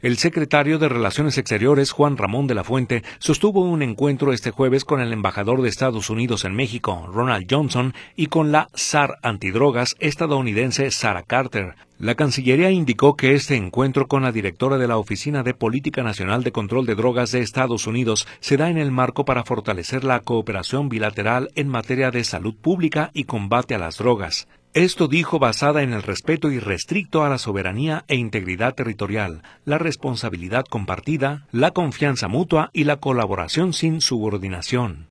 El secretario de Relaciones Exteriores, Juan Ramón de la Fuente, sostuvo un encuentro este jueves con el embajador de Estados Unidos en México, Ronald Johnson, y con la zar antidrogas estadounidense Sarah Carter. La Cancillería indicó que este encuentro con la directora de la Oficina de Política Nacional de Control de Drogas de Estados Unidos se da en el marco para fortalecer la cooperación bilateral en materia de salud pública y combate a las drogas. Esto dijo basada en el respeto irrestricto a la soberanía e integridad territorial, la responsabilidad compartida, la confianza mutua y la colaboración sin subordinación.